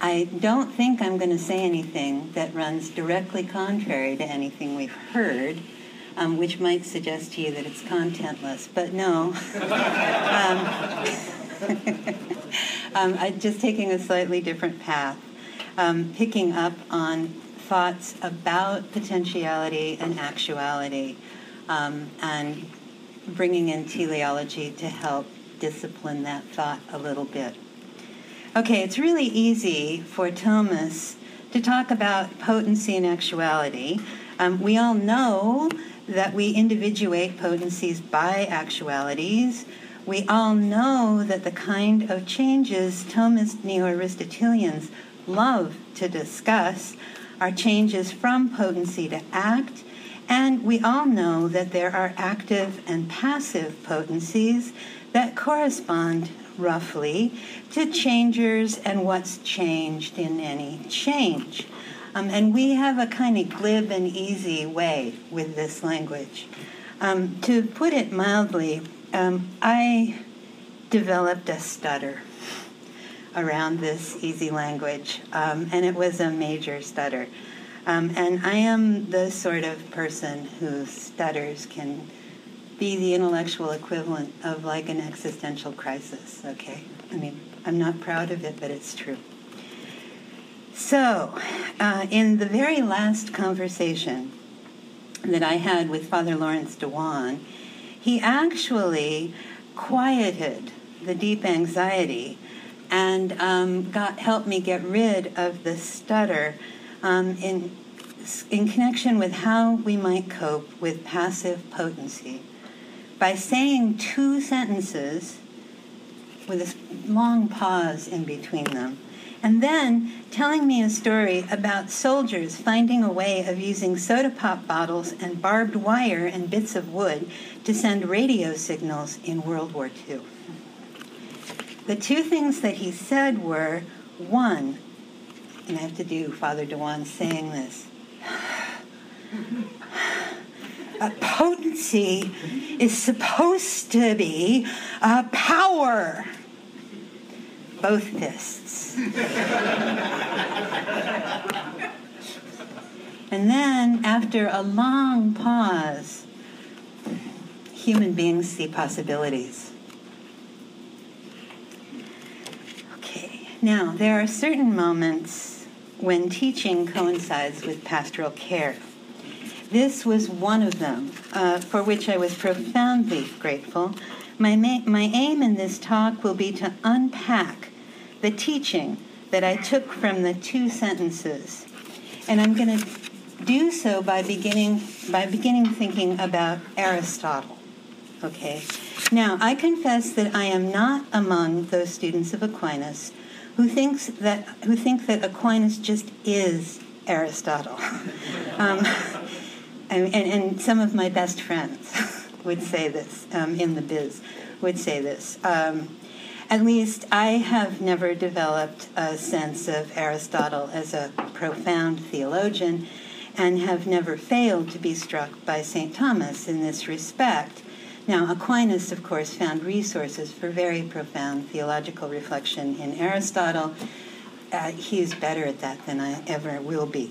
I don't think I'm going to say anything that runs directly contrary to anything we've heard, which might suggest to you that it's contentless, but no. I'm just taking a slightly different path, picking up on thoughts about potentiality and actuality, and bringing in teleology to help discipline that thought a little bit. Okay, it's really easy for Thomas to talk about potency and actuality. We all know that we individuate potencies by actualities. We all know that the kind of changes Thomist Neo-Aristotelians love to discuss are changes from potency to act, and we all know that there are active and passive potencies that correspond roughly to changers and what's changed in any change. And we have a kind of glib and easy way with this language. To put it mildly, I developed a stutter around this easy language, and it was a major stutter. And I am the sort of person whose stutters can be the intellectual equivalent of like an existential crisis, okay? I mean, I'm not proud of it, but it's true. So, in the very last conversation that I had with Father Lawrence Dewan, he actually quieted the deep anxiety and helped me get rid of the stutter in connection with how we might cope with passive potency by saying two sentences with a long pause in between them, and then telling me a story about soldiers finding a way of using soda pop bottles and barbed wire and bits of wood to send radio signals in World War II. The two things that he said were, one, and I have to do Father Dewan saying this, potency is supposed to be power. Both fists. And then, after a long pause, human beings see possibilities. Okay, now there are certain moments when teaching coincides with pastoral care. This was one of them, for which I was profoundly grateful. My aim in this talk will be to unpack the teaching that I took from the two sentences. And I'm going to do so by beginning thinking about Aristotle. Okay? Now, I confess that I am not among those students of Aquinas who think that Aquinas just is Aristotle. And some of my best friends would say this, in the biz, would say this. At least I have never developed a sense of Aristotle as a profound theologian and have never failed to be struck by St. Thomas in this respect. Now, Aquinas, of course, found resources for very profound theological reflection in Aristotle. He's better at that than I ever will be.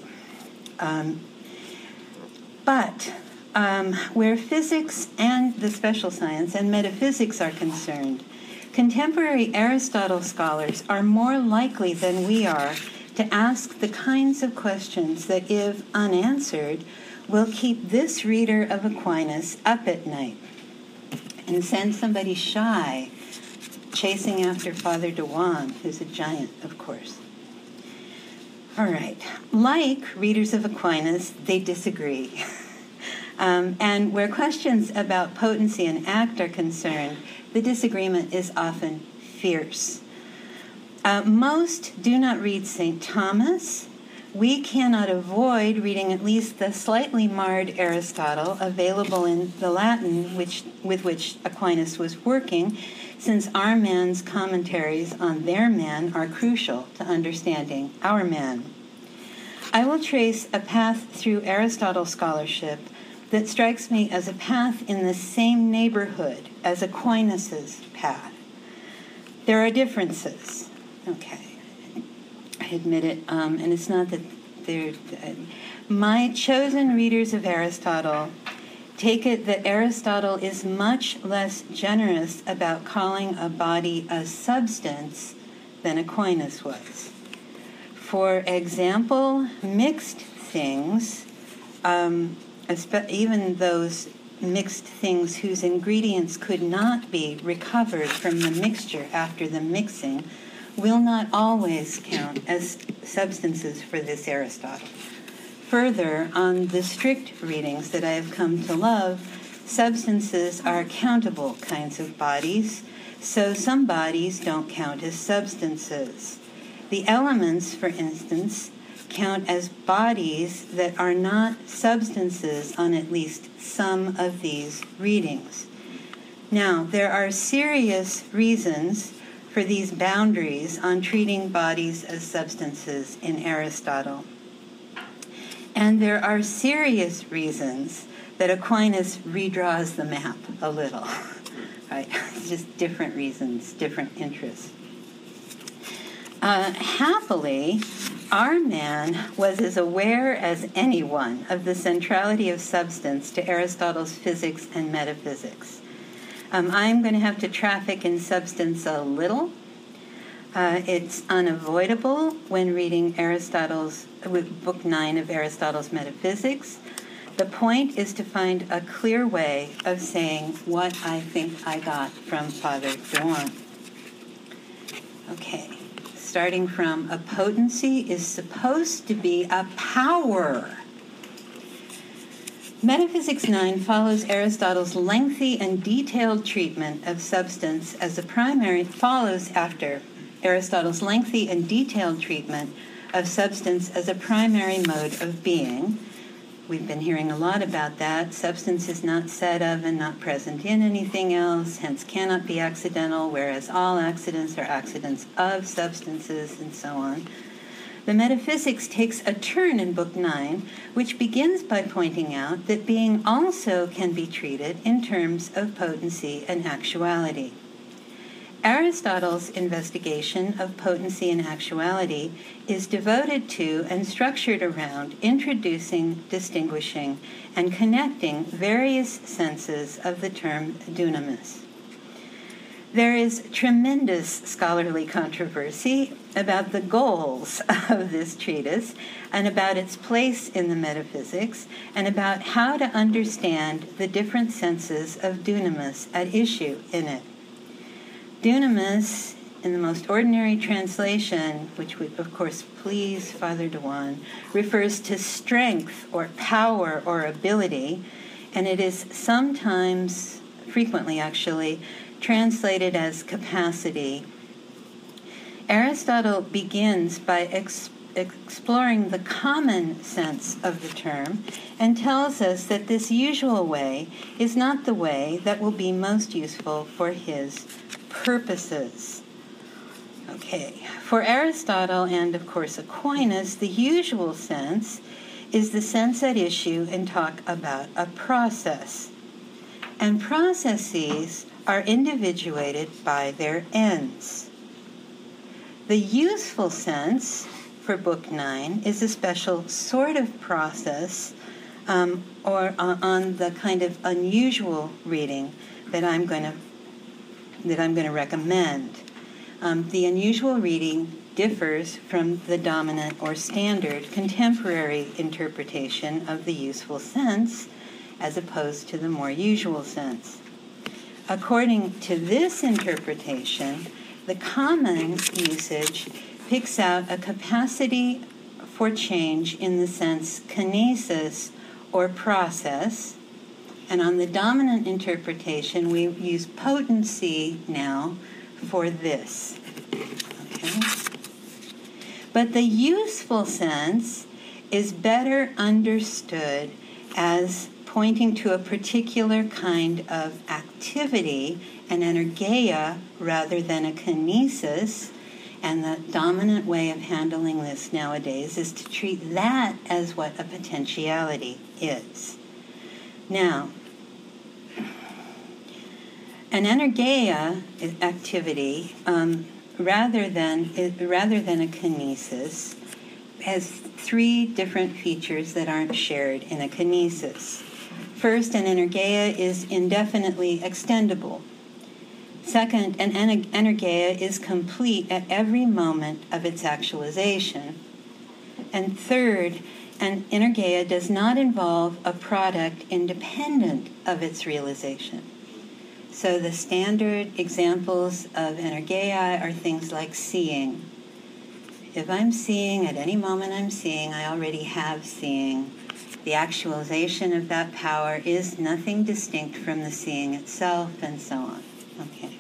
But where physics and the special science and metaphysics are concerned, contemporary Aristotle scholars are more likely than we are to ask the kinds of questions that, if unanswered, will keep this reader of Aquinas up at night and send somebody shy chasing after Father Dewan, who's a giant, of course. All right. Like readers of Aquinas, they disagree. And where questions about potency and act are concerned, the disagreement is often fierce. Most do not read St. Thomas. We cannot avoid reading at least the slightly marred Aristotle available in the Latin with which Aquinas was working, since our man's commentaries on their man are crucial to understanding our man. I will trace a path through Aristotle scholarship that strikes me as a path in the same neighborhood as Aquinas' path. There are differences. Okay. I admit it, and it's not that they're... my chosen readers of Aristotle take it that Aristotle is much less generous about calling a body a substance than Aquinas was. For example, mixed things, even those mixed things whose ingredients could not be recovered from the mixture after the mixing, will not always count as substances for this Aristotle. Further, on the strict readings that I have come to love, substances are countable kinds of bodies, so some bodies don't count as substances. The elements, for instance, count as bodies that are not substances on at least some of these readings. Now, there are serious reasons for these boundaries on treating bodies as substances in Aristotle. And there are serious reasons that Aquinas redraws the map a little. Right? Just different reasons, different interests. Happily, our man was as aware as anyone of the centrality of substance to Aristotle's physics and metaphysics. I'm going to have to traffic in substance a little. It's unavoidable when reading Book 9 of Aristotle's Metaphysics. The point is to find a clear way of saying what I think I got from Father Dewan. Okay, starting from a potency is supposed to be a power. Metaphysics 9 follows Aristotle's lengthy and detailed treatment of substance as a primary, follows after Aristotle's lengthy and detailed treatment of substance as a primary mode of being. We've been hearing a lot about that. Substance is not said of and not present in anything else, hence cannot be accidental, whereas all accidents are accidents of substances, and so on. The metaphysics takes a turn in Book 9, which begins by pointing out that being also can be treated in terms of potency and actuality. Aristotle's investigation of potency and actuality is devoted to and structured around introducing, distinguishing, and connecting various senses of the term dunamis. There is tremendous scholarly controversy about the goals of this treatise and about its place in the metaphysics and about how to understand the different senses of dunamis at issue in it. Dunamis, in the most ordinary translation, which would, of course, please Father Dewan, refers to strength or power or ability, and it is sometimes, frequently actually, translated as capacity. Aristotle begins by exploring the common sense of the term and tells us that this usual way is not the way that will be most useful for his purposes. Okay, for Aristotle and, of course, Aquinas, the usual sense is the sense at issue in talk about a process. And processes are individuated by their ends. The useful sense for Book 9 is a special sort of process or on the kind of unusual reading that I'm going to recommend. The unusual reading differs from the dominant or standard contemporary interpretation of the useful sense as opposed to the more usual sense. According to this interpretation, the common usage picks out a capacity for change in the sense kinesis or process, and on the dominant interpretation, we use potency now for this. Okay? But the useful sense is better understood as pointing to a particular kind of activity, an energeia, rather than a kinesis. And the dominant way of handling this nowadays is to treat that as what a potentiality is. Now, an energeia activity, rather than a kinesis, has three different features that aren't shared in a kinesis. First, an energeia is indefinitely extendable. Second, an energeia is complete at every moment of its actualization. And third, an energeia does not involve a product independent of its realization. So the standard examples of energeia are things like seeing. If I'm seeing, at any moment I'm seeing, I already have seeing. The actualization of that power is nothing distinct from the seeing itself, and so on. Okay.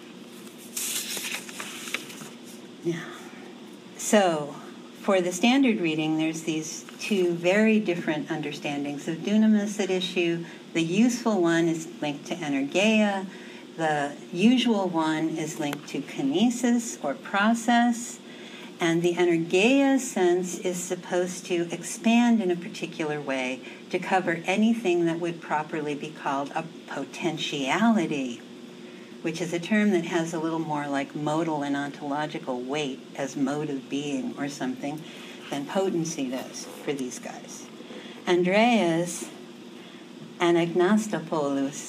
Now, so for the standard reading, there's these two very different understandings of dunamis at issue. The useful one is linked to energeia. The usual one is linked to kinesis or process. And the energeia sense is supposed to expand in a particular way to cover anything that would properly be called a potentiality, which is a term that has a little more like modal and ontological weight as mode of being or something than potency does for these guys. Andreas Anagnostopoulos,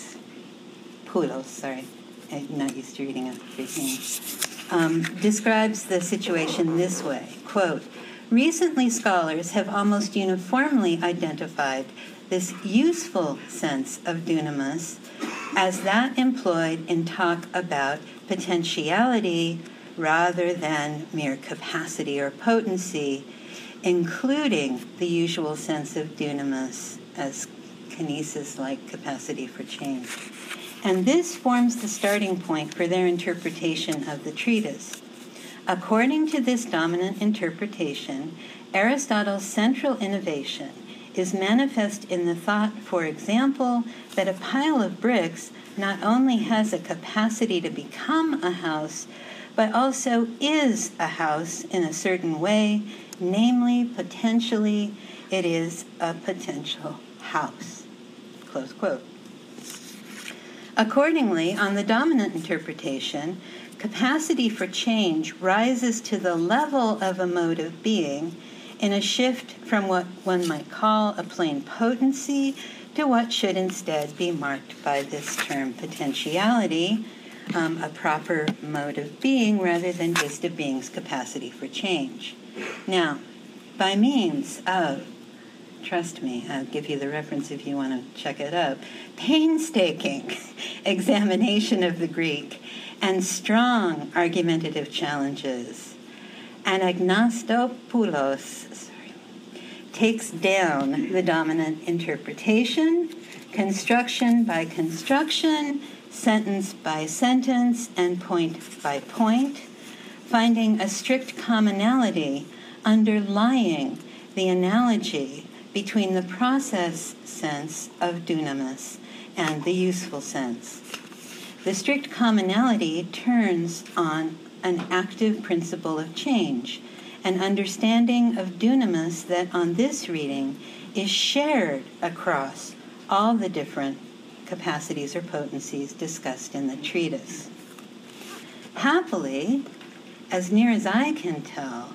I'm not used to reading out Greek names, describes the situation this way, quote, "Recently scholars have almost uniformly identified this useful sense of dunamis as that employed in talk about potentiality rather than mere capacity or potency, including the usual sense of dunamis as kinesis-like capacity for change." And this forms the starting point for their interpretation of the treatise. According to this dominant interpretation, Aristotle's central innovation is manifest in the thought, for example, that a pile of bricks not only has a capacity to become a house, but also is a house in a certain way, namely, potentially, it is a potential house. Close quote. Accordingly, on the dominant interpretation, capacity for change rises to the level of a mode of being in a shift from what one might call a plain potency to what should instead be marked by this term potentiality, a proper mode of being rather than just a being's capacity for change. Now, by means of, trust me, I'll give you the reference if you want to check it up, painstaking examination of the Greek and strong argumentative challenges, Anagnostopoulos takes down the dominant interpretation, construction by construction, sentence by sentence, and point by point, finding a strict commonality underlying the analogy between the process sense of dunamis and the useful sense. The strict commonality turns on an active principle of change, an understanding of dunamis that on this reading is shared across all the different capacities or potencies discussed in the treatise. Happily, as near as I can tell,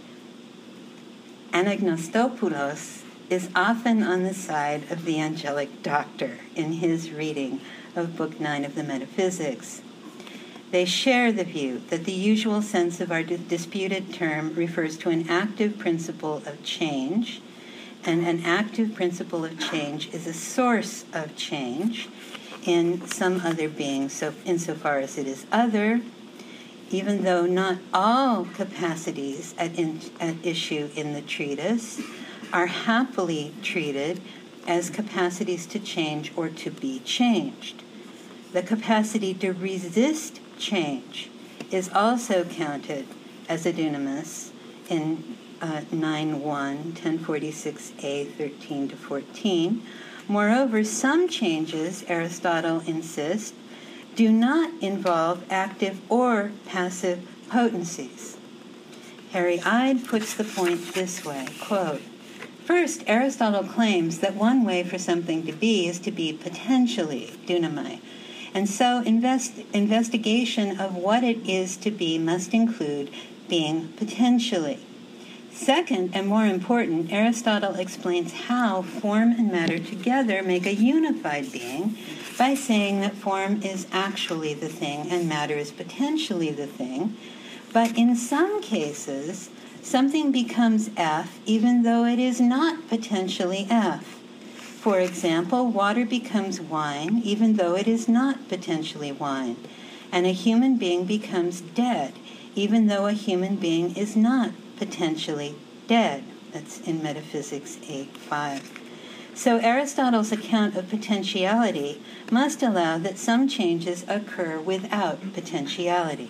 Anagnostopoulos is often on the side of the angelic doctor in his reading of Book 9 of the Metaphysics. They share the view that the usual sense of our disputed term refers to an active principle of change, and an active principle of change is a source of change in some other being, so insofar as it is other, even though not all capacities at issue in the treatise are happily treated as capacities to change or to be changed. The capacity to resist change is also counted as a dunamis in 9.1, 1046a, 13 to 14. Moreover, some changes, Aristotle insists, do not involve active or passive potencies. Harry Ide puts the point this way, quote, "First, Aristotle claims that one way for something to be is to be potentially dunamai, And so investigation of what it is to be must include being potentially. Second, and more important, Aristotle explains how form and matter together make a unified being by saying that form is actually the thing and matter is potentially the thing. But in some cases, something becomes F even though it is not potentially F. For example, water becomes wine even though it is not potentially wine. And a human being becomes dead even though a human being is not potentially dead. That's in Metaphysics 8:5. So Aristotle's account of potentiality must allow that some changes occur without potentiality.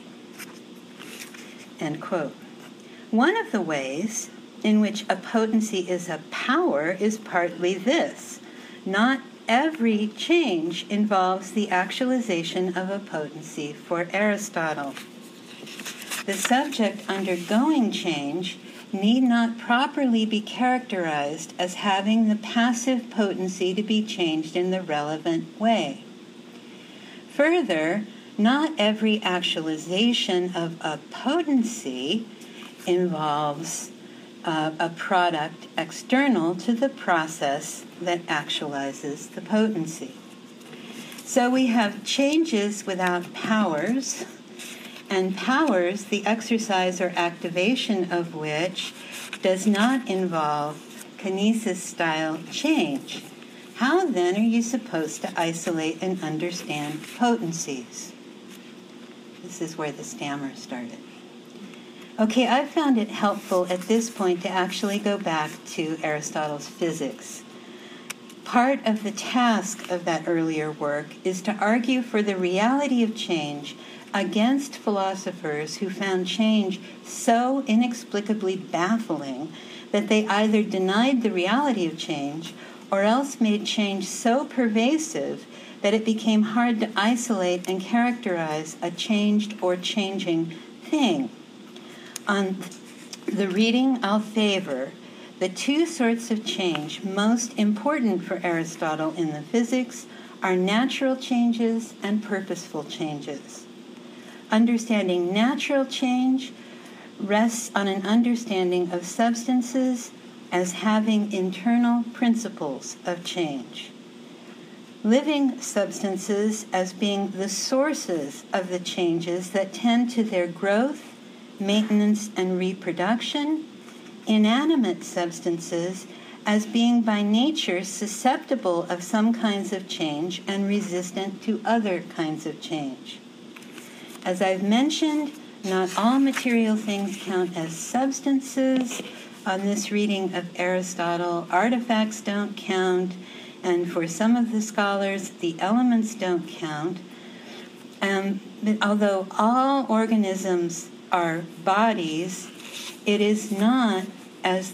End quote. One of the ways in which a potency is a power is partly this. Not every change involves the actualization of a potency for Aristotle. The subject undergoing change need not properly be characterized as having the passive potency to be changed in the relevant way. Further, not every actualization of a potency involves a product external to the process that actualizes the potency. So we have changes without powers, and powers, the exercise or activation of which does not involve kinesis-style change. How then are you supposed to isolate and understand potencies? This is where the stammer started. Okay, I found it helpful at this point to actually go back to Aristotle's Physics. Part of the task of that earlier work is to argue for the reality of change against philosophers who found change so inexplicably baffling that they either denied the reality of change or else made change so pervasive that it became hard to isolate and characterize a changed or changing thing. On the reading I'll favor, the two sorts of change most important for Aristotle in the Physics are natural changes and purposeful changes. Understanding natural change rests on an understanding of substances as having internal principles of change. Living substances as being the sources of the changes that tend to their growth, maintenance, and reproduction. Inanimate substances as being by nature susceptible of some kinds of change and resistant to other kinds of change. As I've mentioned, not all material things count as substances. On this reading of Aristotle, artifacts don't count, and for some of the scholars, the elements don't count. But although all organisms are bodies, it is not as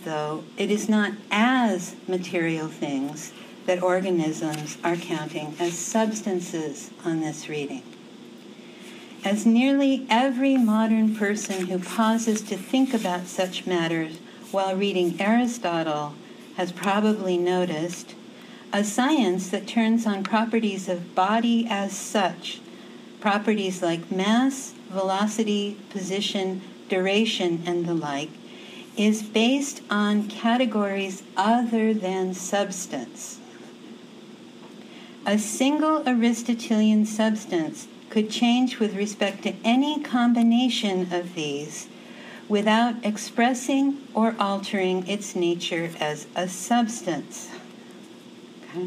material things that organisms are counting as substances on this reading. As nearly every modern person who pauses to think about such matters while reading Aristotle has probably noticed, a science that turns on properties of body as such, properties like mass, velocity, position, duration, and the like, is based on categories other than substance. A single Aristotelian substance could change with respect to any combination of these without expressing or altering its nature as a substance. Okay?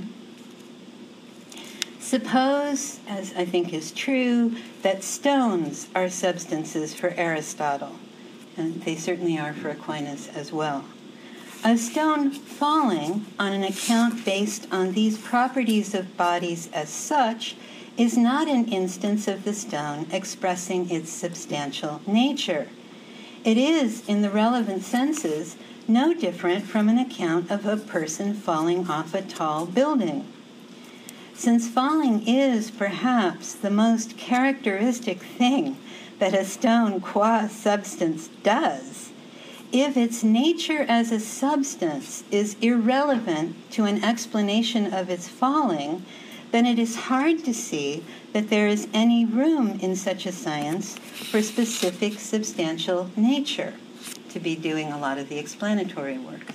Suppose, as I think is true, that stones are substances for Aristotle, and they certainly are for Aquinas as well. A stone falling on an account based on these properties of bodies as such is not an instance of the stone expressing its substantial nature. It is, in the relevant senses, no different from an account of a person falling off a tall building. Since falling is, perhaps, the most characteristic thing that a stone qua substance does, if its nature as a substance is irrelevant to an explanation of its falling, then it is hard to see that there is any room in such a science for specific substantial nature to be doing a lot of the explanatory work.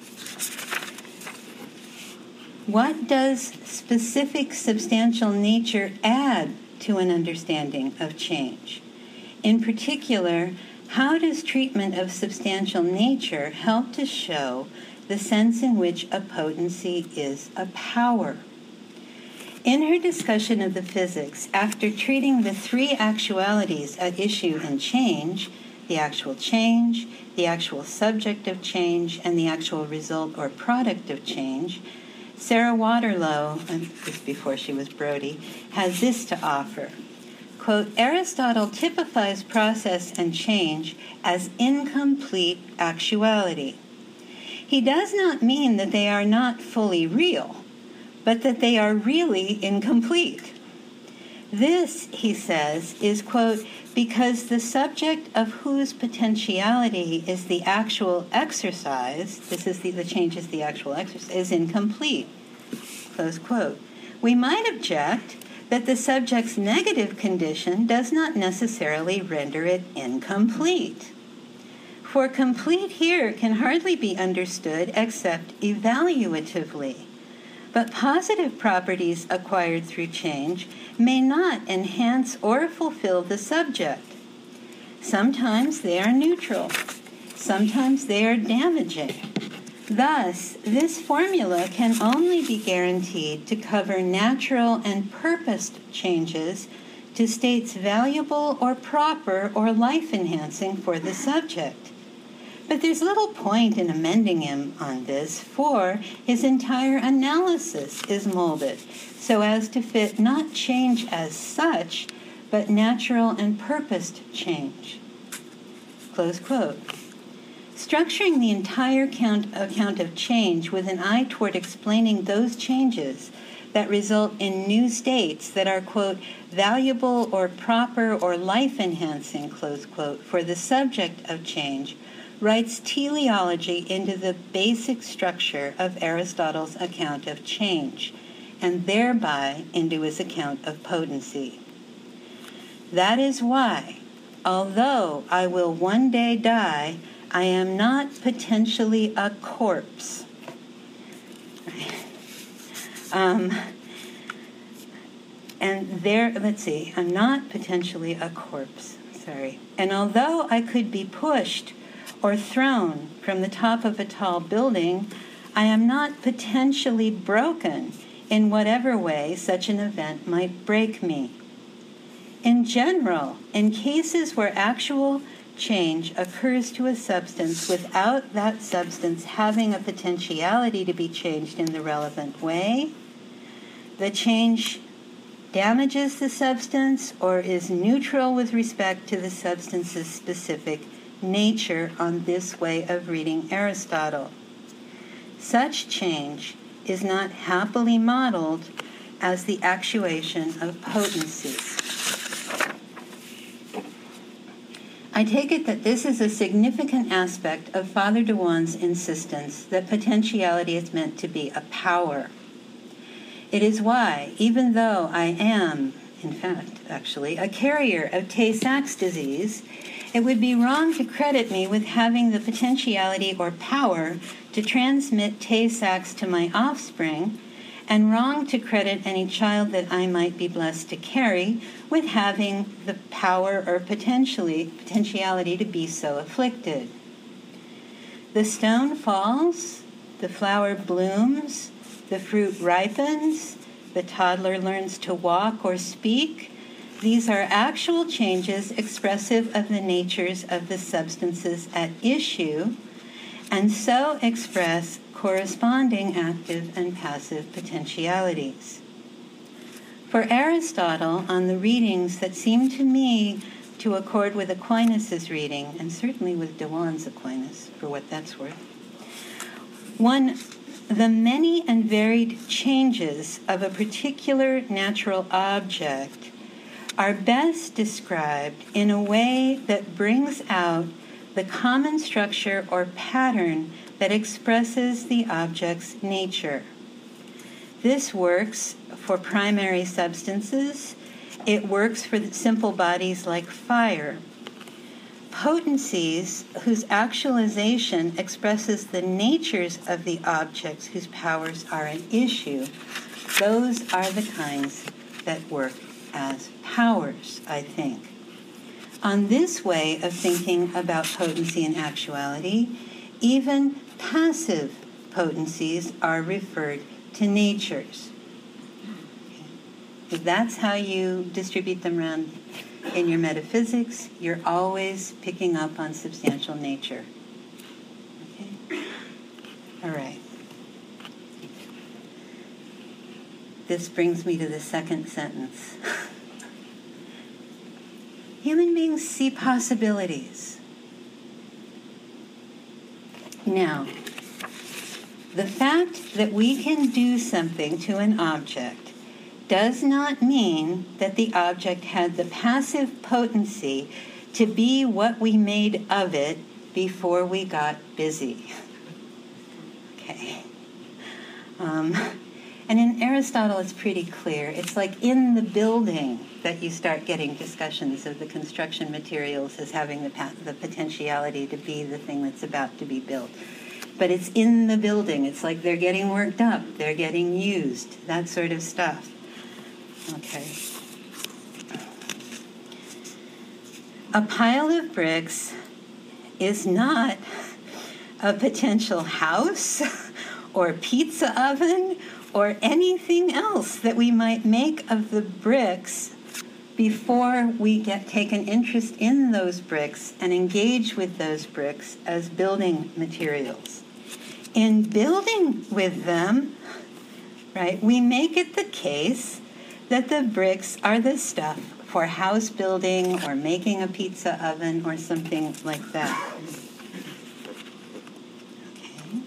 What does specific substantial nature add to an understanding of change? In particular, how does treatment of substantial nature help to show the sense in which a potency is a power? In her discussion of the physics, after treating the three actualities at issue in change, the actual change, the actual subject of change, and the actual result or product of change, Sarah Waterlow, and this before she was Brodie, has this to offer. Quote, Aristotle typifies process and change as incomplete actuality. He does not mean that they are not fully real, but that they are really incomplete. This, he says, is, quote, because the subject of whose potentiality is the actual exercise, this is the change is the actual exercise, is incomplete, close quote. We might object that the subject's negative condition does not necessarily render it incomplete. For complete here can hardly be understood except evaluatively. But positive properties acquired through change may not enhance or fulfill the subject. Sometimes they are neutral. Sometimes they are damaging. Thus, this formula can only be guaranteed to cover natural and purposed changes to states valuable or proper or life-enhancing for the subject. But there's little point in amending him on this, for his entire analysis is molded so as to fit not change as such, but natural and purposed change. Close quote. Structuring the entire account of change with an eye toward explaining those changes that result in new states that are, quote, valuable or proper or life-enhancing, close quote, for the subject of change, writes teleology into the basic structure of Aristotle's account of change, and thereby into his account of potency. That is why, although I will one day die, I am not potentially a corpse. I'm not potentially a corpse, And although I could be pushed or thrown from the top of a tall building, I am not potentially broken in whatever way such an event might break me. In general, in cases where actual change occurs to a substance without that substance having a potentiality to be changed in the relevant way, the change damages the substance or is neutral with respect to the substance's specific nature on this way of reading Aristotle. Such change is not happily modeled as the actuation of potency. I take it that this is a significant aspect of Father Dewan's insistence that potentiality is meant to be a power. It is why, even though I am, in fact, actually, a carrier of Tay-Sachs disease, it would be wrong to credit me with having the potentiality or power to transmit Tay-Sachs to my offspring, and wrong to credit any child that I might be blessed to carry with having the power or potentiality to be so afflicted. The stone falls, the flower blooms, the fruit ripens, the toddler learns to walk or speak. These are actual changes expressive of the natures of the substances at issue, and so express corresponding active and passive potentialities. For Aristotle, on the readings that seem to me to accord with Aquinas' reading, and certainly with Dewan's Aquinas, for what that's worth, the many and varied changes of a particular natural object are best described in a way that brings out the common structure or pattern that expresses the object's nature. This works for primary substances. It works for the simple bodies like fire. Potencies whose actualization expresses the natures of the objects whose powers are an issue, those are the kinds that work as powers, I think. On this way of thinking about potency and actuality, even passive potencies are referred to natures. If that's how you distribute them around in your metaphysics, you're always picking up on substantial nature. Okay? All right. This brings me to the second sentence. Human beings see possibilities. Now, the fact that we can do something to an object does not mean that the object had the passive potency to be what we made of it before we got busy. Okay. And in Aristotle, it's pretty clear. It's like in the building that you start getting discussions of the construction materials as having the potentiality to be the thing that's about to be built. But it's in the building. It's like they're getting worked up. They're getting used. That sort of stuff. Okay. A pile of bricks is not a potential house or pizza oven or anything else that we might make of the bricks before we take an interest in those bricks and engage with those bricks as building materials. In building with them, right, we make it the case that the bricks are the stuff for house building or making a pizza oven or something like that. Okay.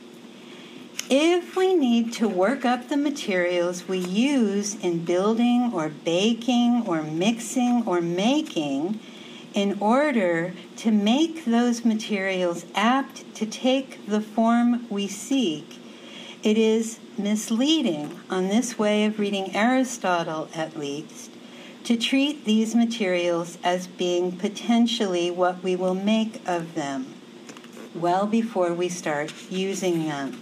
If we need to work up the materials we use in building or baking or mixing or making in order to make those materials apt to take the form we seek, it is misleading, on this way of reading Aristotle at least, to treat these materials as being potentially what we will make of them, well before we start using them.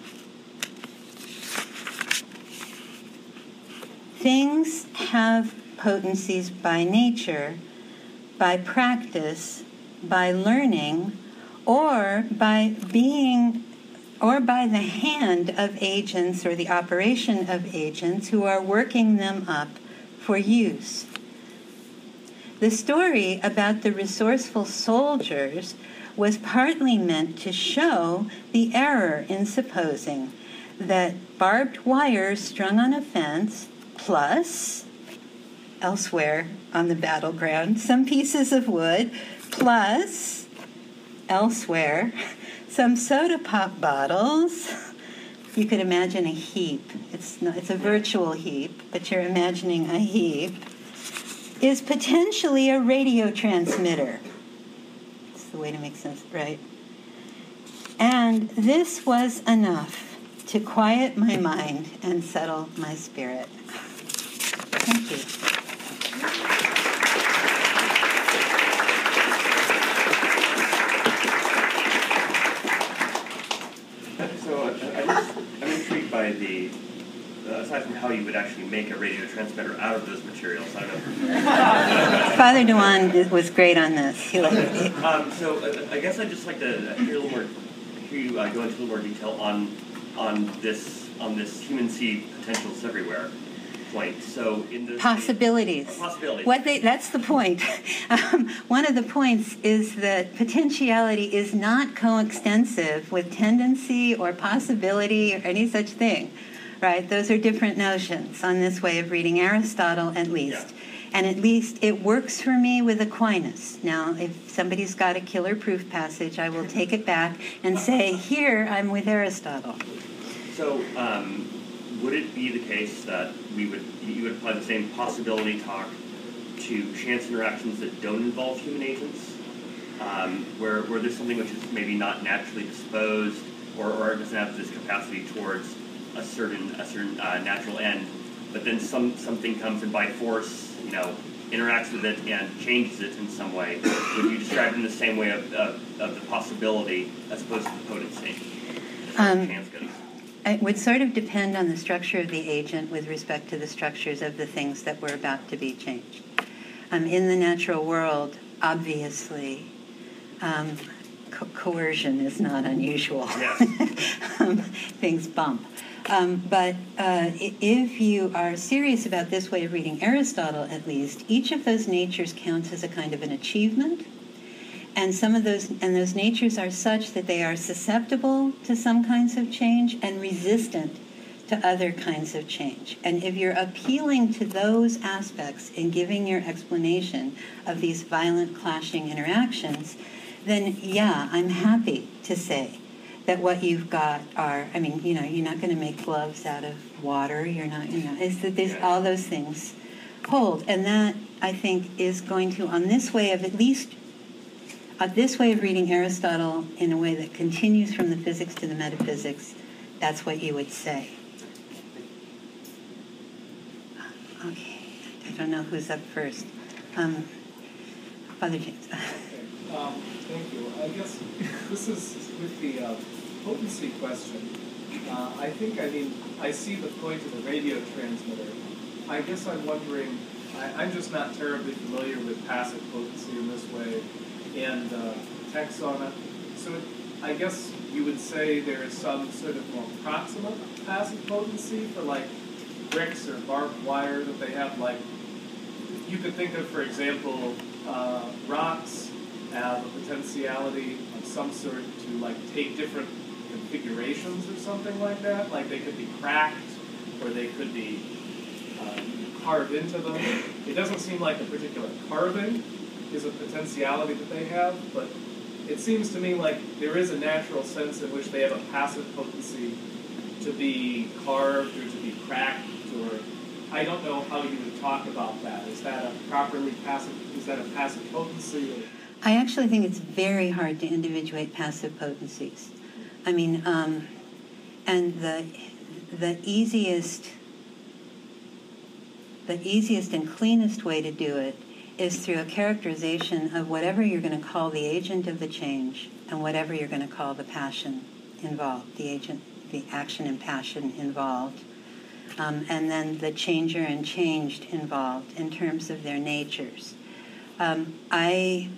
Things have potencies by nature, by practice, by learning, or by being, or by the hand of agents or the operation of agents who are working them up for use. The story about the resourceful soldiers was partly meant to show the error in supposing that barbed wire strung on a fence plus, elsewhere on the battleground, some pieces of wood plus, elsewhere, some soda pop bottles. You could imagine a heap. It's a virtual heap, but you're imagining a heap. Is potentially a radio transmitter. It's the way to make sense, right? And this was enough to quiet my mind and settle my spirit. Thank you. So I'm intrigued by the, aside from how you would actually make a radio transmitter out of those materials. I don't know. Father Dewan was great on this. So I guess I'd just like to hear a little more, hear you go into a little more detail on this human seed potentials everywhere point. So in the possibilities. That's the point. One of the points is that potentiality is not coextensive with tendency or possibility or any such thing, right? Those are different notions on this way of reading Aristotle, at least. Yeah. And at least it works for me with Aquinas. Now, if somebody's got a killer proof passage, I will take it back and say, here, I'm with Aristotle. So, would it be the case that you would apply the same possibility talk to chance interactions that don't involve human agents, where there's something which is maybe not naturally disposed or doesn't have this capacity towards a certain natural end, but then something comes and by force, interacts with it and changes it in some way. Would you describe it in the same way of the possibility as opposed to the potency? Chance goes. It would sort of depend on the structure of the agent with respect to the structures of the things that were about to be changed. In the natural world, obviously, coercion is not unusual. Yes. Things bump. But if you are serious about this way of reading Aristotle, at least, each of those natures counts as a kind of an achievement. And those natures are such that they are susceptible to some kinds of change and resistant to other kinds of change. And if you're appealing to those aspects in giving your explanation of these violent clashing interactions, then yeah, I'm happy to say that what you've got are, you're not going to make gloves out of water, it's that there's all those things hold. And that, I think, is going to, on this way of this way of reading Aristotle in a way that continues from the physics to the metaphysics, that's what you would say. Okay, I don't know who's up first. Father James. Thank you. I guess this is with the potency question. I see the point of the radio transmitter. I guess I'm wondering, I'm just not terribly familiar with passive potency in this way and text on it. So I guess you would say there is some sort of more proximate passive potency for like bricks or barbed wire that they have. Like you could think of, for example, rocks have a potentiality of some sort to like take different configurations or something like that. Like they could be cracked or they could be carved into them. It doesn't seem like a particular carving is a potentiality that they have, but it seems to me like there is a natural sense in which they have a passive potency to be carved or to be cracked, or I don't know how you would talk about that. Is that a passive potency? Or? I actually think it's very hard to individuate passive potencies. And the easiest and cleanest way to do it is through a characterization of whatever you're going to call the agent of the change and whatever you're going to call the passion involved, the action and passion involved, and then the changer and changed involved in terms of their natures. I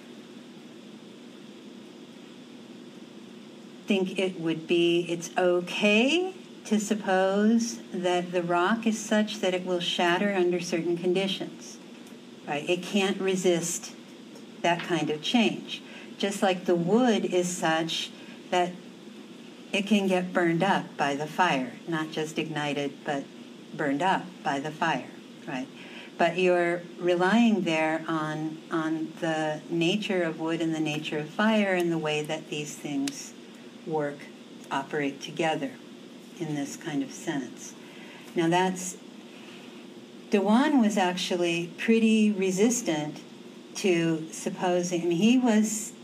think it's okay to suppose that the rock is such that it will shatter under certain conditions. Right? It can't resist that kind of change. Just like the wood is such that it can get burned up by the fire, not just ignited, but burned up by the fire, right? But you're relying there on the nature of wood and the nature of fire and the way that these things operate together in this kind of sense. Now Dewan was actually pretty resistant to supposing, he was,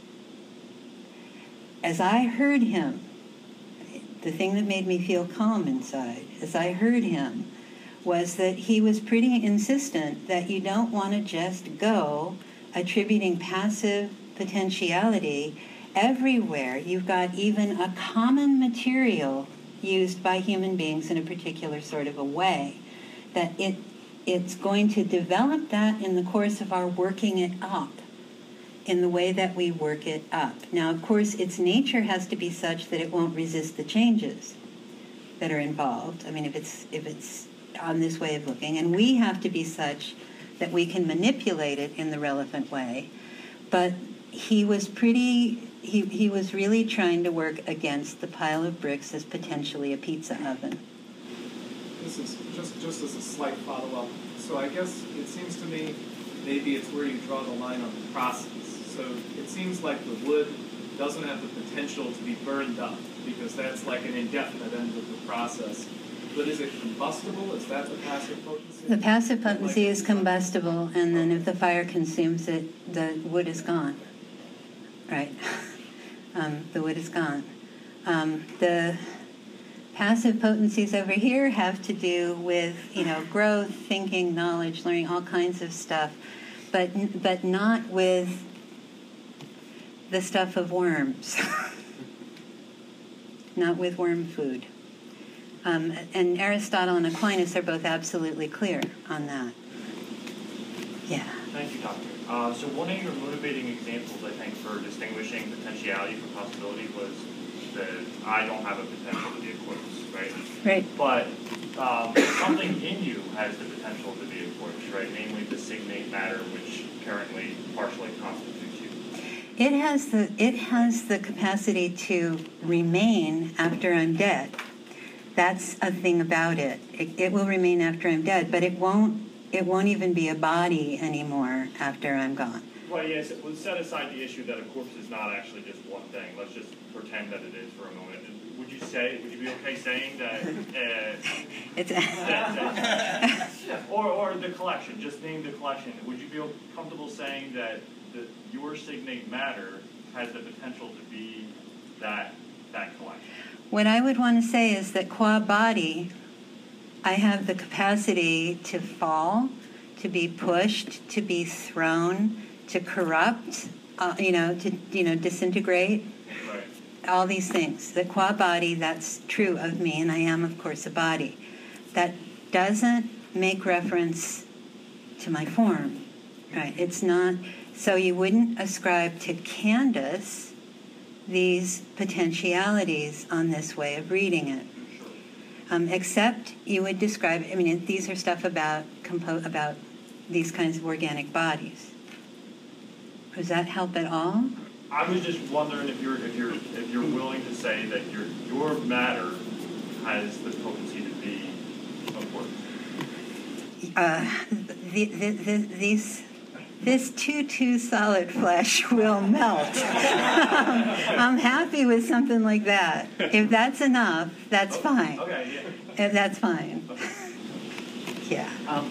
as I heard him, the thing that made me feel calm inside, as I heard him, was that he was pretty insistent that you don't want to just go attributing passive potentiality everywhere. You've got even a common material used by human beings in a particular sort of a way, that it's going to develop that in the course of our working it up, in the way that we work it up. Now, of course, its nature has to be such that it won't resist the changes that are involved. If it's on this way of looking, and we have to be such that we can manipulate it in the relevant way. But he was he was really trying to work against the pile of bricks as potentially a pizza oven. This is just as a slight follow-up. So I guess it seems to me maybe it's where you draw the line on the process. So it seems like the wood doesn't have the potential to be burned up because that's like an indefinite end of the process. But is it combustible? Is that the passive potency? The passive potency is combustible, and then if the fire consumes it, the wood is gone. Right? The wood is gone. Passive potencies over here have to do with, growth, thinking, knowledge, learning, all kinds of stuff, but not with the stuff of worms, not with worm food. And Aristotle and Aquinas are both absolutely clear on that. Yeah. Thank you, Doctor. So one of your motivating examples, I think, for distinguishing potentiality from possibility was that I don't have a potential to be a corpse, right? Right. But something in you has the potential to be a corpse, right? Namely the signate matter, which currently partially constitutes you. It has the capacity to remain after I'm dead. That's a thing about it. It will remain after I'm dead, but it won't even be a body anymore after I'm gone. Well, yes, let's set aside the issue that a corpse is not actually just one thing. Let's just pretend that it is for a moment. Would you be okay saying that, or the collection, just name the collection. Would you feel comfortable saying that your signate matter has the potential to be that collection? What I would want to say is that qua body, I have the capacity to fall, to be pushed, to be thrown, to corrupt, to disintegrate. Right. All these things. The qua body, that's true of me, and I am, of course, a body. That doesn't make reference to my form, right? It's not. So you wouldn't ascribe to Candace these potentialities on this way of reading it. Except you would describe, these are stuff about these kinds of organic bodies. Does that help at all? I was just wondering if you're willing to say that your matter has the potency to be important. This too solid flesh will melt. I'm happy with something like that. If that's enough, that's fine. Okay, yeah. That's fine. Okay. Yeah.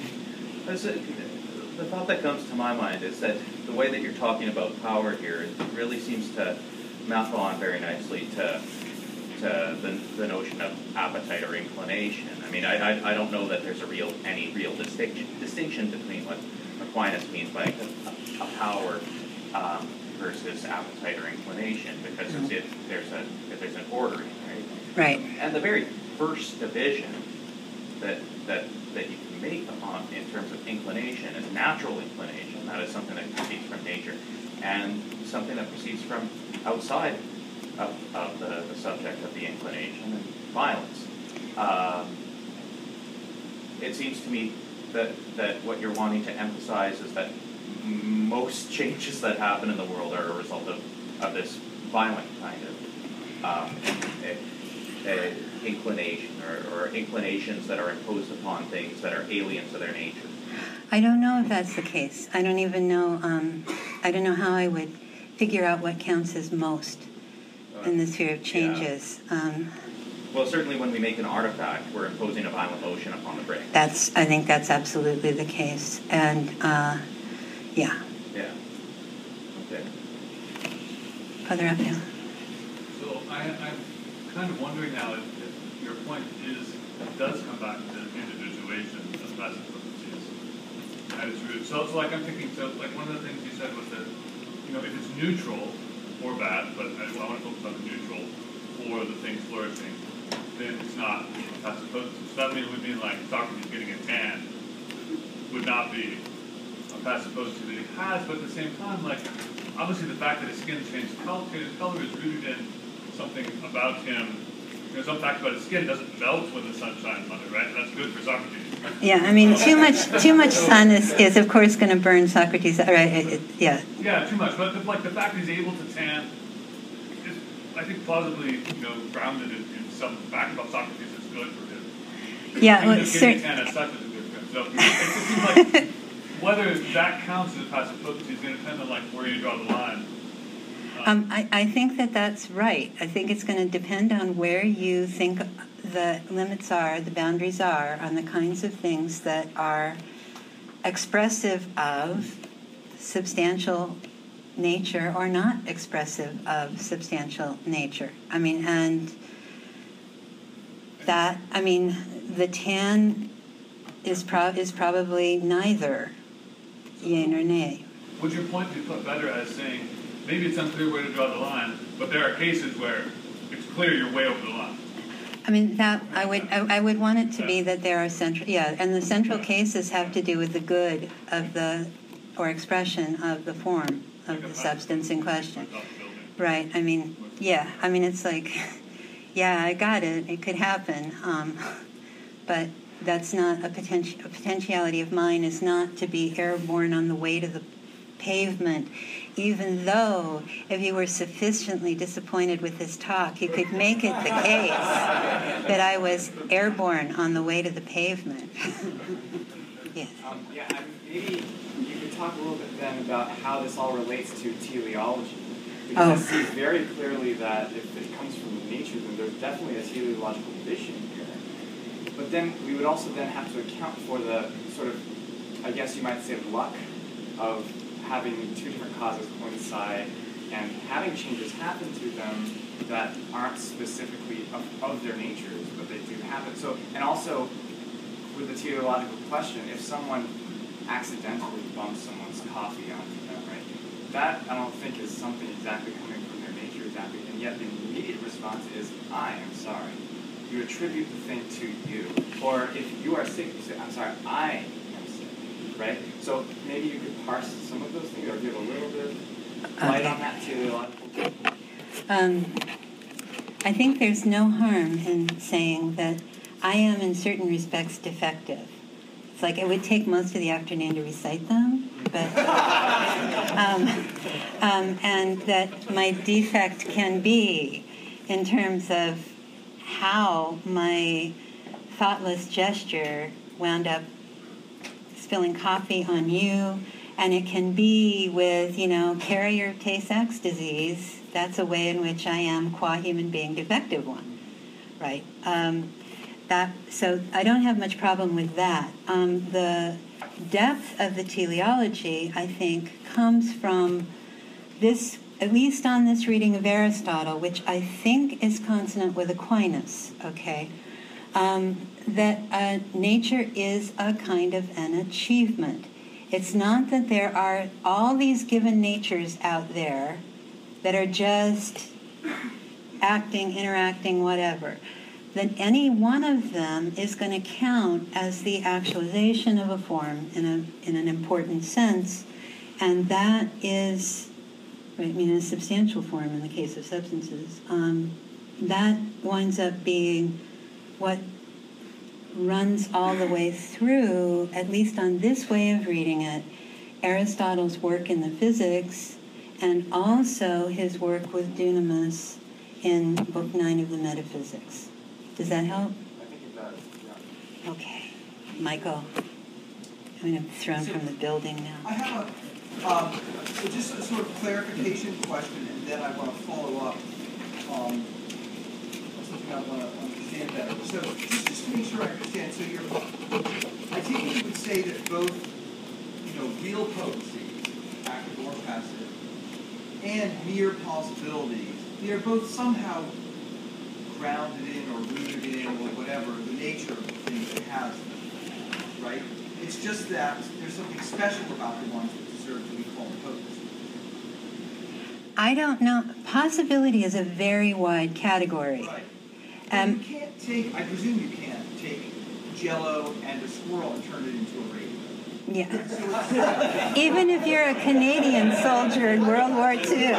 The thought that comes to my mind is that the way that you're talking about power here, it really seems to map on very nicely to the notion of appetite or inclination. I don't know that there's any real distinction between what Aquinas means by a power versus appetite or inclination, because if there's an ordering, right? Right. And the very first division that you can make upon in terms of inclination is natural inclination. That is something that proceeds from nature, and something that proceeds from outside of the subject of the inclination, and violence. It seems to me that what you're wanting to emphasize is that most changes that happen in the world are a result of this violent kind of inclination, or inclinations that are imposed upon things that are alien to their nature. I don't know if that's the case. I don't even know. I don't know how I would figure out what counts as most in the sphere of changes. Yeah. Well, certainly when we make an artifact, we're imposing a violent motion upon the brain. I think that's absolutely the case. And, yeah. Yeah. Okay. Father Raphael. So I'm kind of wondering now if your point does come back to individuation of passive potencies at its root. So I'm thinking, one of the things you said was that, if it's neutral or bad, but I want to focus on the neutral for the things flourishing, then it's not passive potency. So that would mean like Socrates getting a tan would not be a passive potency that he has, but at the same time, obviously the fact that his skin changed color is rooted in something about him. Some fact about his skin doesn't melt when the sun shines on it, right? And that's good for Socrates. Yeah, too much sun is of course going to burn Socrates, right? Yeah. Yeah, too much. But the fact that he's able to tan is, I think, plausibly, grounded in some fact about Socrates that's good for him. Yeah, well, getting tan as such is good for him. So it seems like whether that counts as passive potency is going to depend on where you draw the line. I think that's right. I think it's going to depend on where you think the limits are, the boundaries are, on the kinds of things that are expressive of substantial nature or not expressive of substantial nature. And That, I mean, the tan is probably neither, yay nor nay. Would your point be put better as saying, maybe it's unclear where to draw the line, but there are cases where it's clear you're way over the line? I mean, that I would want it to be that there are central, and the central cases have to do with the good of the, or expression of the form of the substance in question. Right, I mean, I mean, it's like, I got it, it could happen, but that's not a potentiality of mine is not to be airborne on the way to the pavement, even though if you were sufficiently disappointed with this talk, you could make it the case that I was airborne on the way to the pavement. Yes. Maybe you could talk a little bit then about how this all relates to teleology. Because I see very clearly that if it comes from nature, then there's definitely a teleological tradition here. But then we would also then have to account for the sort of, I guess you might say, luck of having two different causes coincide and having changes happen to them that aren't specifically of their natures, but they do happen. So, and also with the teleological question, if someone accidentally bumps someone's coffee onto them, right? That I don't think is something exactly coming from their nature exactly, and yet the immediate response is, I am sorry. You attribute the thing to you. Or if you are sick, you say, I'm sorry, I am sick, right? So maybe you could parse some of those things or give a little bit of light on that teleological. I think there's no harm in saying that I am in certain respects defective. It's like it would take most of the afternoon to recite them, but and that my defect can be in terms of how my thoughtless gesture wound up spilling coffee on you, and it can be with, carrier of Tay-Sachs disease. That's a way in which I am, qua human being, defective one, right? So I don't have much problem with that. The depth of the teleology, I think, comes from this, at least on this reading of Aristotle, which I think is consonant with Aquinas, okay, that nature is a kind of an achievement. It's not that there are all these given natures out there that are just acting, interacting, whatever. That any one of them is going to count as the actualization of a form in an important sense, and that is, I mean, a substantial form in the case of substances. That winds up being what runs all the way through, at least on this way of reading it, Aristotle's work in the Physics, and also his work with Dunamis in Book 9 of the Metaphysics. Does that help? I think it does, yeah. Okay. Michael, I'm going to be thrown from the building now. I have just a sort of clarification question, and then I want to follow up on something I want to understand better. So just to make sure I understand, so I think you would say that both, real potencies, active or passive, and mere possibilities, they are both somehow grounded in or rooted in or whatever the nature of the thing that has them, right? It's just that there's something special about the ones that deserve to be called potency. I don't know. Possibility is a very wide category. Right. You can't take, I presume you can't take Jell-O and a squirrel and turn it into a radio. Yeah. Even if you're a Canadian soldier in World War II.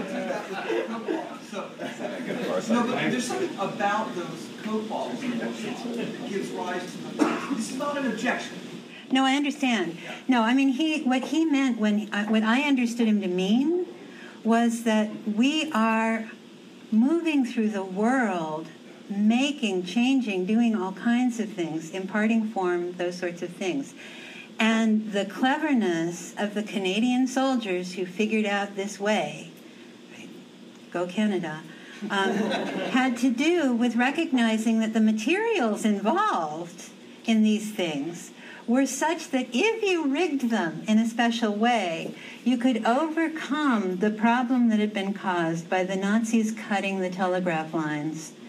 No, but there's something about those coke balls that gives rise to the... This is not an objection. No, I understand. No, I mean, what he meant, what I understood him to mean, was that we are moving through the world, making, changing, doing all kinds of things, imparting form, those sorts of things. And the cleverness of the Canadian soldiers who figured out this way, right, go Canada, had to do with recognizing that the materials involved in these things were such that if you rigged them in a special way, you could overcome the problem that had been caused by the Nazis cutting the telegraph lines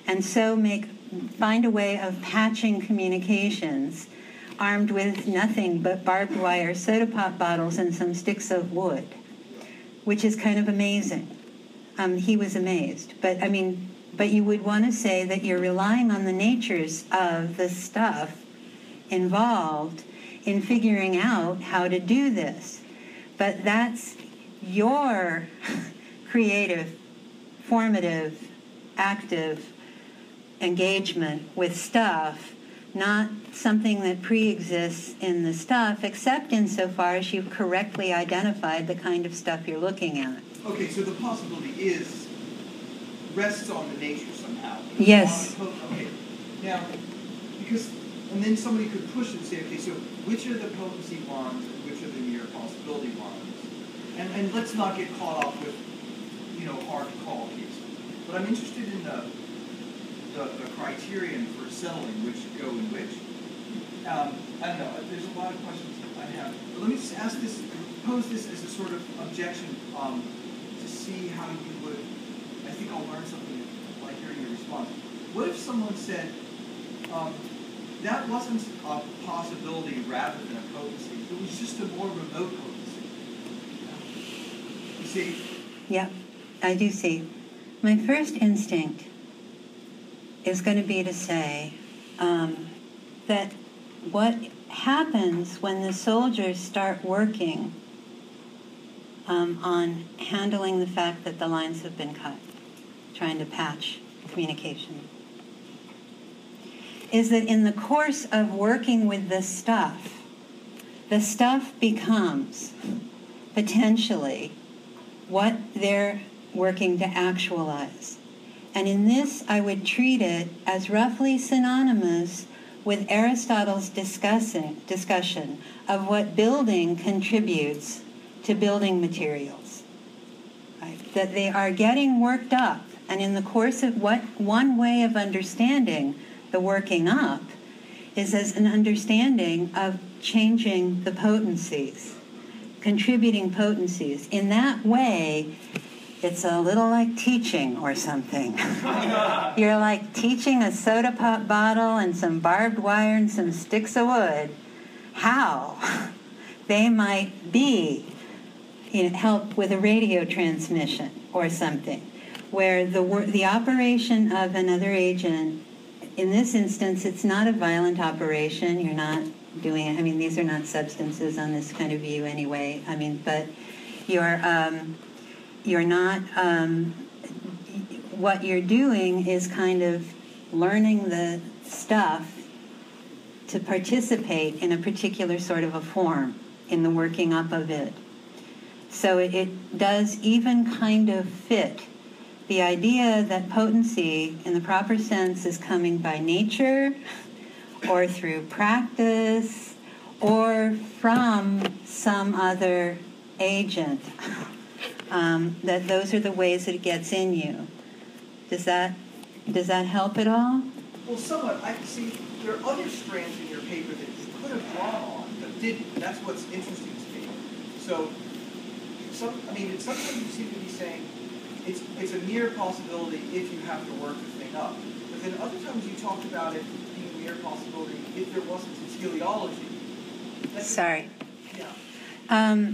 and so find a way of patching communications armed with nothing but barbed wire soda pop bottles and some sticks of wood, which is kind of amazing. He was amazed. But you would want to say that you're relying on the natures of the stuff involved in figuring out how to do this. But that's your creative, formative, active engagement with stuff, not something that pre-exists in the stuff, except insofar as you've correctly identified the kind of stuff you're looking at. Okay, so the possibility rests on the nature somehow. Yes. Okay. Now, and then somebody could push and say, okay, so which are the potency ones and which are the mere possibility ones? And let's not get caught up with, hard to call cases. But I'm interested in the criterion for settling which go in which. I don't know, there's a lot of questions I have. But let me just pose this as a sort of objection to see how you would, I think I'll learn something by hearing your response. What if someone said, that wasn't a possibility rather than a potency, it was just a more remote potency? You see? Yeah, I do see. My first instinct is going to be to say that what happens when the soldiers start working on handling the fact that the lines have been cut, trying to patch communication, is that in the course of working with the stuff becomes potentially what they're working to actualize. And in this, I would treat it as roughly synonymous with Aristotle's discussion of what building contributes to building materials. Right? That they are getting worked up, and in the course of one way of understanding the working up is as an understanding of changing the potencies, contributing potencies. In that way, it's a little like teaching or something. You're like teaching a soda pop bottle and some barbed wire and some sticks of wood how they might help with a radio transmission or something, where the operation of another agent, in this instance, it's not a violent operation. You're not doing it. These are not substances on this kind of view anyway. But you're not, what you're doing is kind of learning the stuff to participate in a particular sort of a form in the working up of it. So it does even kind of fit the idea that potency in the proper sense is coming by nature or through practice or from some other agent. That those are the ways that it gets in you. Does that help at all? Well, somewhat. I see there are other strands in your paper that you could have drawn on but didn't. That's what's interesting to me. So, sometimes you seem to be saying it's a mere possibility if you have to work the thing up. But then other times you talked about it being a mere possibility if there wasn't a teleology. Sorry. Yeah.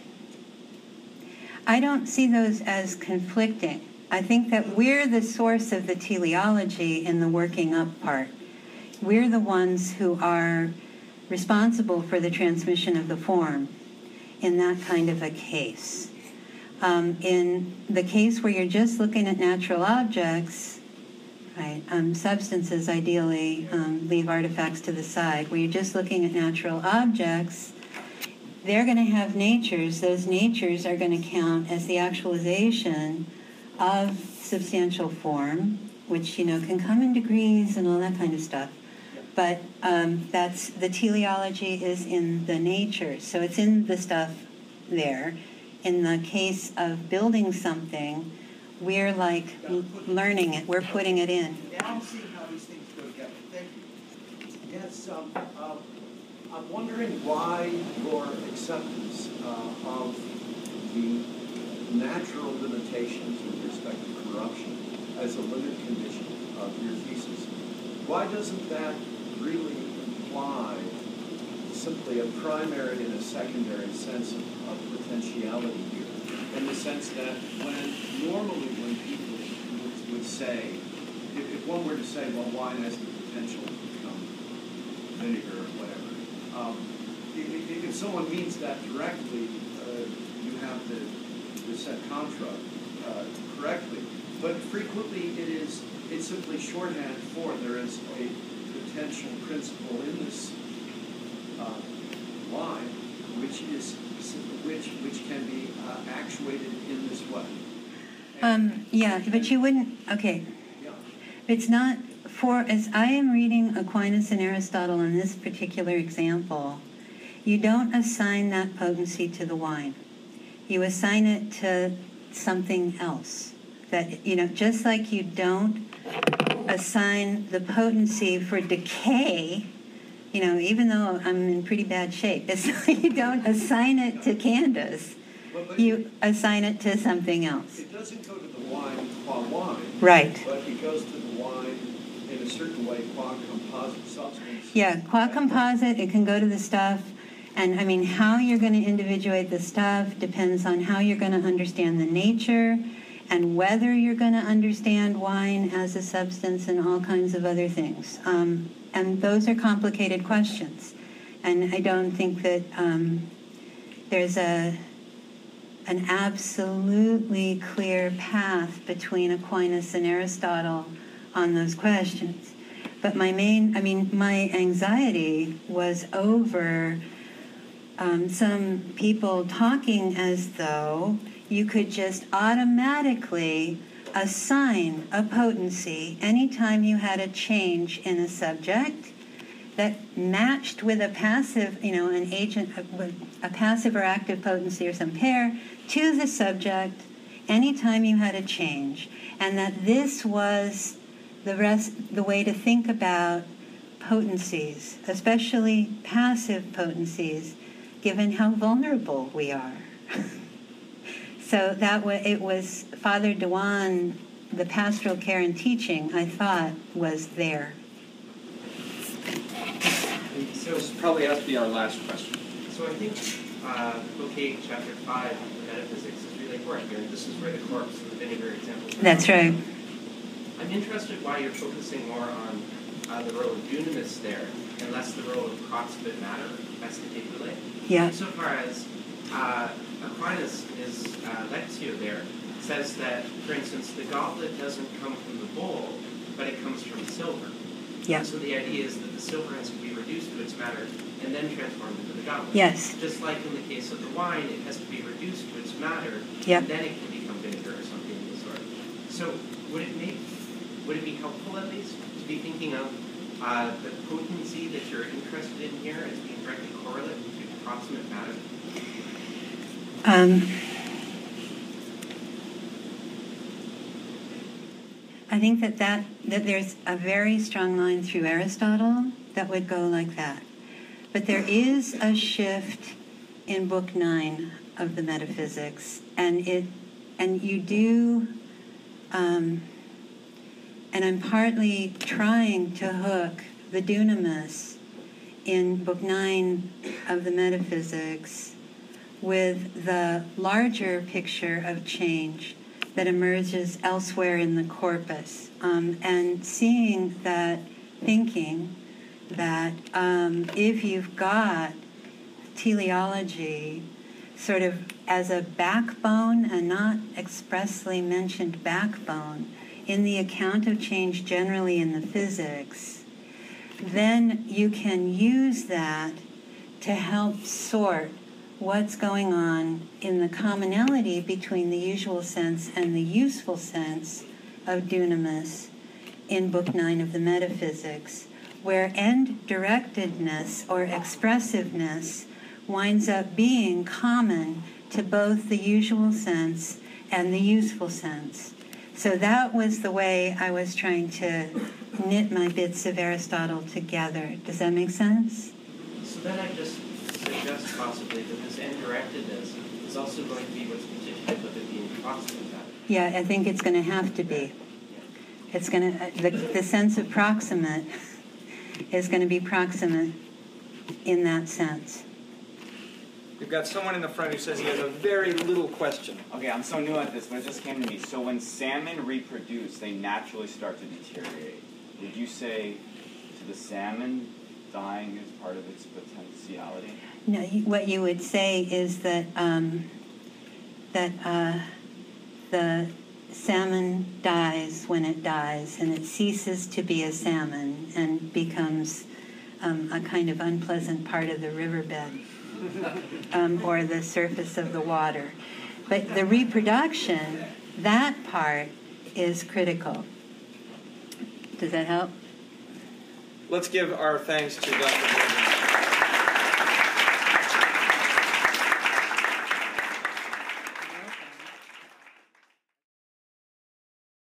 I don't see those as conflicting. I think that we're the source of the teleology in the working up part. We're the ones who are responsible for the transmission of the form in that kind of a case. In the case where you're just looking at natural objects, right, substances ideally leave artifacts to the side. Where you're just looking at natural objects, they're going to have natures. Those natures are going to count as the actualization of substantial form, which can come in degrees and all that kind of stuff. But that's the teleology is in the nature, so it's in the stuff there. In the case of building something, we're like learning it. We're putting it in. Now I'm seeing how these things go together. Thank you. Yes, I'm wondering why your acceptance of the natural limitations with respect to corruption as a limit condition your thesis, why doesn't that really imply simply a primary and a secondary sense of potentiality here? In the sense that normally when people would say, if one were to say, well, wine has the potential to become vinegar or whatever, if someone means that directly, you have the set contra correctly. But frequently it's simply shorthand for there is a potential principle in this wine which can be actuated in this way. Yeah, but you wouldn't, okay. Yeah. It's not, as I am reading Aquinas and Aristotle in this particular example, you don't assign that potency to the wine. You assign it to something else. That, just like you don't assign the potency for decay, even though I'm in pretty bad shape, it's like you don't assign it to Candace. You assign it to something else. It doesn't go to the wine qua wine. Right. But it goes to the wine in a certain way qua composite substance. Yeah, qua composite, it can go to the stuff. And how you're going to individuate the stuff depends on how you're going to understand the nature and whether you're going to understand wine as a substance and all kinds of other things. And those are complicated questions. And I don't think that there's an absolutely clear path between Aquinas and Aristotle on those questions. But my anxiety was over some people talking as though you could just automatically assign a potency anytime you had a change in a subject that matched with a passive, an agent, a passive or active potency or some pair to the subject anytime you had a change. And that this was the way to think about potencies, especially passive potencies, given how vulnerable we are. So it was Father Dewan, the pastoral care and teaching, I thought, was there. So this probably has to be our last question. So I think Book 8, Chapter 5 of Metaphysics is really important here. This is where the corpse and the vinegar example comes. That's right. I'm interested why you're focusing more on the role of dunamis there and less the role of proximate matter, masticatule. Yeah. Insofar as Aquinas' lectio there says that, for instance, the goblet doesn't come from the bowl, but it comes from silver. Yeah. And so the idea is that the silver has to be reduced to its matter and then transformed into the goblet. Yes. Just like in the case of the wine, it has to be reduced to its matter, Yep. and then it can become vinegar or something of the sort. So would it be helpful at least to be thinking of the potency that you're interested in here as being directly correlate to proximate matter? I think that there's a very strong line through Aristotle that would go like that. But there is a shift in Book 9 of the Metaphysics, and you do, and I'm partly trying to hook the dunamis in Book 9 of the Metaphysics with the larger picture of change that emerges elsewhere in the corpus, and seeing that, thinking that if you've got teleology sort of as a backbone, and not expressly mentioned backbone, in the account of change generally in the physics, then you can use that to help sort what's going on in the commonality between the usual sense and the useful sense of dunamis in Book 9 of the Metaphysics, where end-directedness or expressiveness winds up being common to both the usual sense and the useful sense. So that was the way I was trying to knit my bits of Aristotle together. Does that make sense? So then I just suggest possibly that this end-directedness is also going to be what's constitutive of it being proximate matter. Yeah, I think it's going to have to be. It's going to the sense of proximate is going to be proximate in that sense. We've got someone in the front who says he has a very little question. Okay, I'm so new at this, but it just came to me. So when salmon reproduce, they naturally start to deteriorate. Would you say to the salmon dying is part of its potentiality? No, what you would say is that the salmon dies when it dies, and it ceases to be a salmon and becomes a kind of unpleasant part of the riverbed or the surface of the water. But the reproduction, that part is critical. Does that help? Let's give our thanks to Dr.